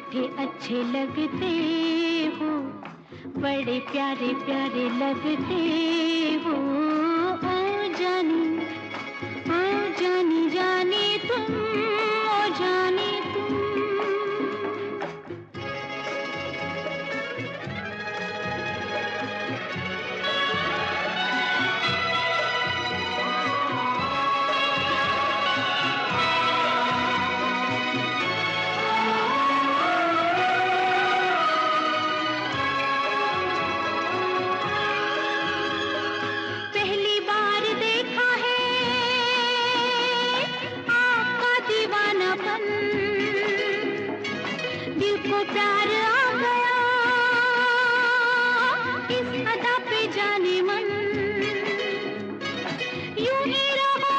रूठे अच्छे लगते हो, बड़े प्यारे प्यारे लगते हो। ओ जानी, ओ जानी जानी तुम, ओ जानी तुम। दिल को प्यार आ गया इस अदा पे जाने मन, यूं ही रहो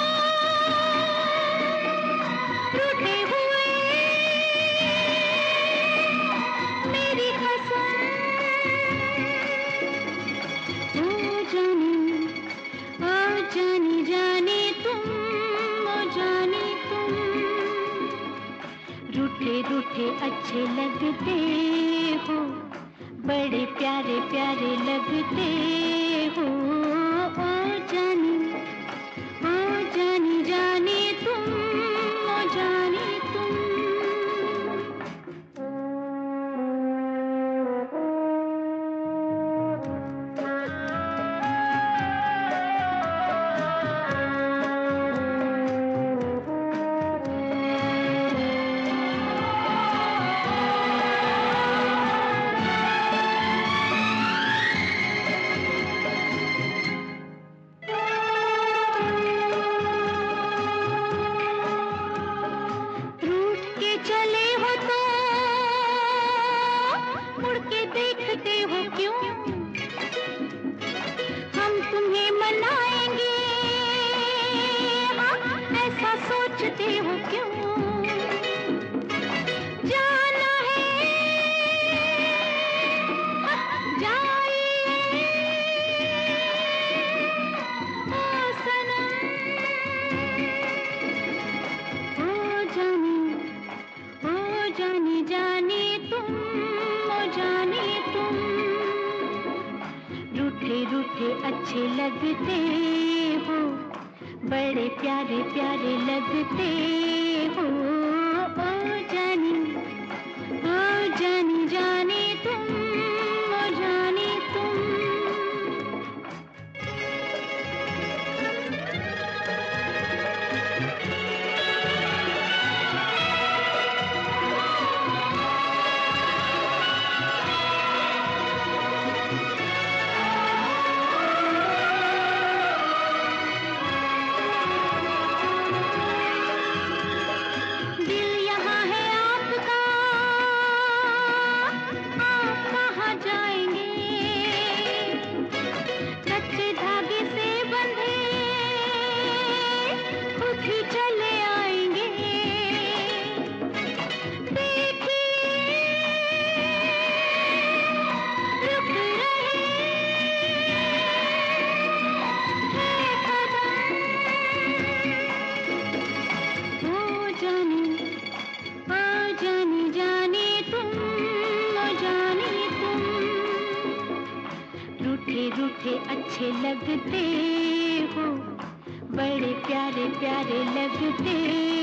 रूठे हुए मेरी कसम। ओ जानी, ओ जानी जानी तुम, ओ जानी तुम। रूठे रूठे अच्छे लगते हो, बड़े प्यारे प्यारे लगते हो। ओ जानी, ओ जानी जानी तुम, ओ जानी तुम। चले हो तो मुड़ के देखते हो क्यों, हम तुम्हें मनाएंगे हाँ, ऐसा सोचते हो क्यों। जाना है जाइए ओ सनम। ओ जानी, ओ जानी जानी तुम, ओ जानी तुम। रूठे रूठे अच्छे लगते हो, बड़े प्यारे प्यारे लगते हो। ओ जानी, ओ जानी जानी तुम, ओ जानी तुम। रूठे रूठे अच्छे लगते हो, बड़े प्यारे प्यारे लगते